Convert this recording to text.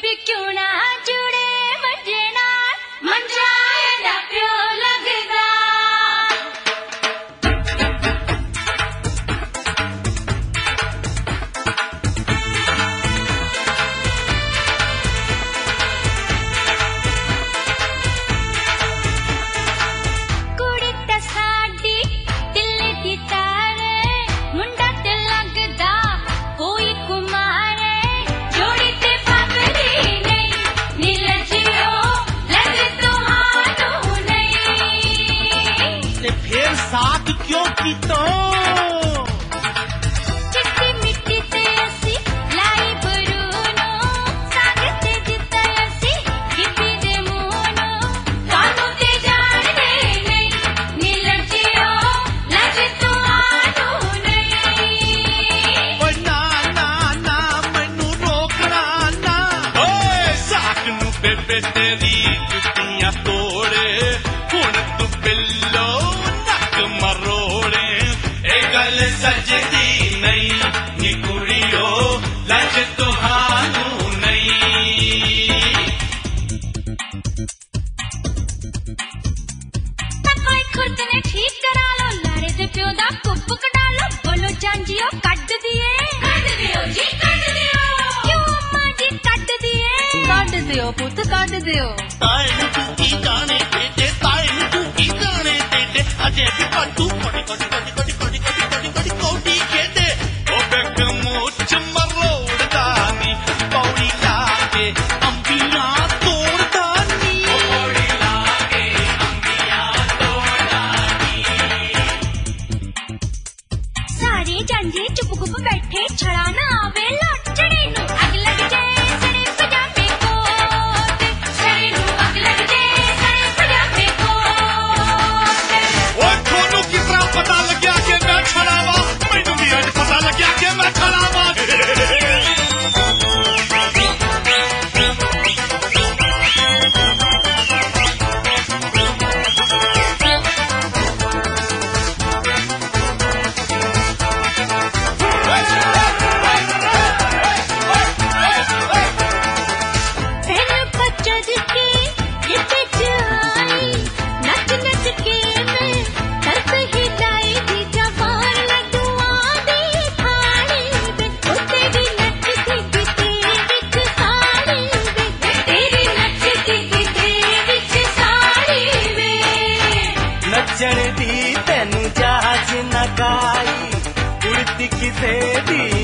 भी क्यों ना जुड़े मंजे नाल मंजाए दा प्यो लगदा कुड़ी ते साडी दिल दी तारे मुंडा ते लगदा कोई कुमारे जोड़ी ते पागली नहीं नील जियो लग तुहानू नहीं ते फिर साथ क्यों कीता चिट्टी मिट्टी ते असी लाई बरूनो साग ते दिता असी गिप्पी दे मूनो कानू ते जाने नहीं नील जियो लग तुहानू नहीं ओए ना ना ना मैनू रोकना ना ओए साक नू बेबे तेरी जुत्तियां तोड़े हुण तू बिल्लो नक मरोड़े ए गल सजदी नहीं नी कुड़ियो लज तुहानू नहीं कोई खुद ने ठीक करा लो लारे दे प्यो दा कुप कटा लो बोलो चांजियो कट दिए जी कट दियो क्यों अम्मा जी कट दिए कट दियो पुत कट दियो ताए नू टूकी जाने तेटे ताए नू टूकी जाने तेटे अजे भी पट्टू कोटी कोटी कोटी कोटी कोटी कोटी कोटी कोटी कोटी खेदे ओ बेक मुछ मरोड़दा नी पौड़ी लागे अंबियां तोड़दा नी पौड़ी लागे अंबियां तोड़दा नी सारे जांजे चुप गुप बैठे छड़ा ना आवे लौट चढ़े नु अग लग जाए सड़े पजामे कोट चढ़े नु अग लग जाए सड़े पजामे कोट ओ थोनू किस तरह पता लग्या कि मैं खड़ा वा मैनू भी अज पता लग्या कि मैं खड़ा वा पहले बचत के ये बिच आई नच नच के मैं तरफ हिलाई दी जवान लड्डुआ दी थाली वे ओ तेरी नचती गिते विच साड़ी वे तेरी नचती गिते विच साड़ी वे नचण दी तैनू जाच न काई उड़ती किसे दी